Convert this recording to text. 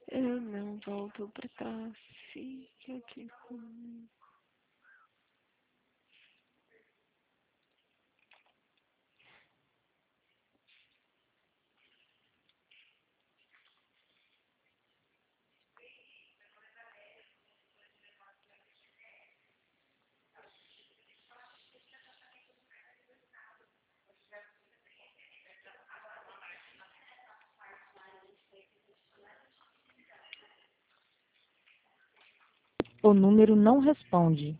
Eu não volto pra trás. Fique aqui comigo. O número não responde.